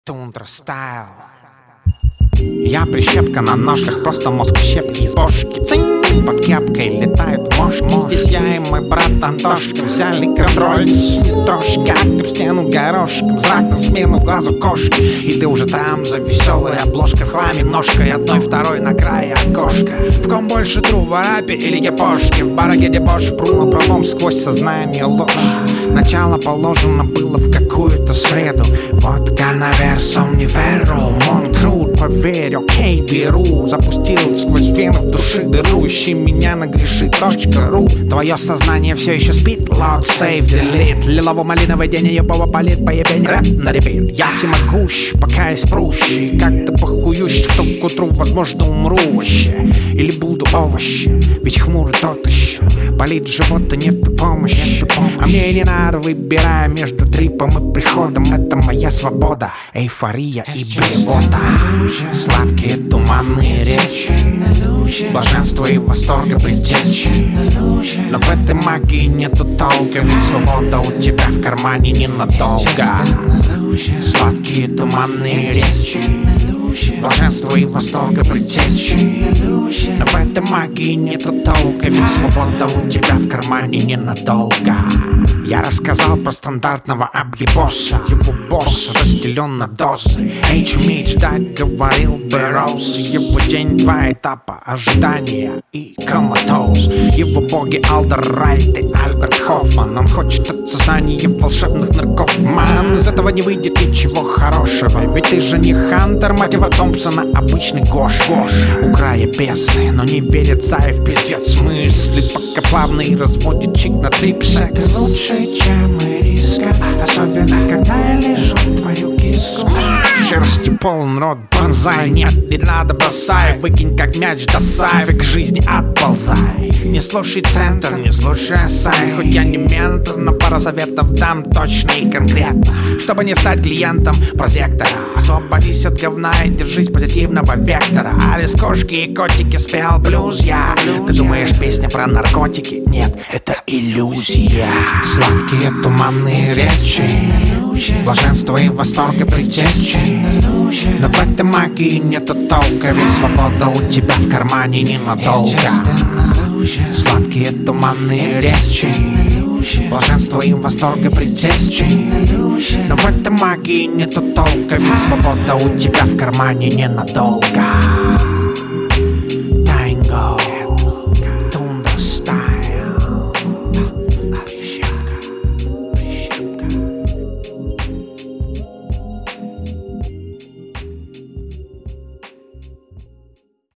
Тундра стайл. Я прищепка на ножках, просто мозг в щепки из бошки. Цинь, под кепкой летают мошки. Здесь я и мой брат Антошка взяли контроль. Не трожь, как об стену горошком. Зрак на смену глазу кошки. И ты уже там за веселой обложкой. В хламе ножкой одной, второй на крае окошка. В ком больше тру, в арапе или япошке? В бараге дебош, пру на пролом сквозь сознание ложь. Начало положено было в какую-то среду. Водка на версом не веру. Он крут, поверь, окей, беру. Запустил сквозь вены в души дыру. Ищи меня на греши.ру. Твое сознание все еще спит. Loud, save, delete. Лилово-малиновый день ее палит по ебень. Рэп на репит. Я всемогущ, пока есть прущий. Как-то похующий, что к утру, возможно, умру вообще. Или буду овощи, ведь хмурый тот еще. Болит живот, и нет помощи. А мне не надо, выбирая между трипом и приходом. Это моя свобода, эйфория и блевота. Сладкие туманные речи, блаженство и восторга предтечи. Но в этой магии нету толка, ведь свобода у тебя в кармане ненадолго. Сладкие туманные речи, блаженство и восторга предтечи. Но в этой магии нету толка, ведь свобода у тебя в кармане ненадолго. Я рассказал про стандартного объебоса. Его босс разделен на дозы. Эй, уметь ждать, говорил Бэрроуз. Его день, два этапа ожидания и коматоз. Его боги Алдер Райт и Альберт Хоффман. Он хочет от сознания волшебных наркоман. Из этого не выйдет ничего хорошего, ведь ты же не Хантер, мать его Томпсона, обычный Гош. У края бездны, но не верит Заев, пиздец мысли. Пока плавный разводит чик на трипсекс. Лучше, чем ириска, особенно когда я лежу твою киску. Шерсти полон рот бонзай. Нет, не надо бросай, выкинь как мяч досай. К жизни отползай. Не слушай центр, не слушай сай. Хоть я не ментор, но пару советов дам точно и конкретно, чтобы не стать клиентом прозектора. Освободись от говна и держись позитивного вектора. Алис, кошки и котики спел блюз я. Ты думаешь, песня про наркотики? Нет, это иллюзия. Сладкие туманные речи, блаженство и восторга предтечи. Но в этой магии нету толка, ведь свобода у тебя в кармане ненадолго. Сладкие туманные речи, блаженство и восторга предтечи. Но в этой магии нету толка, ведь свобода у тебя в кармане ненадолго.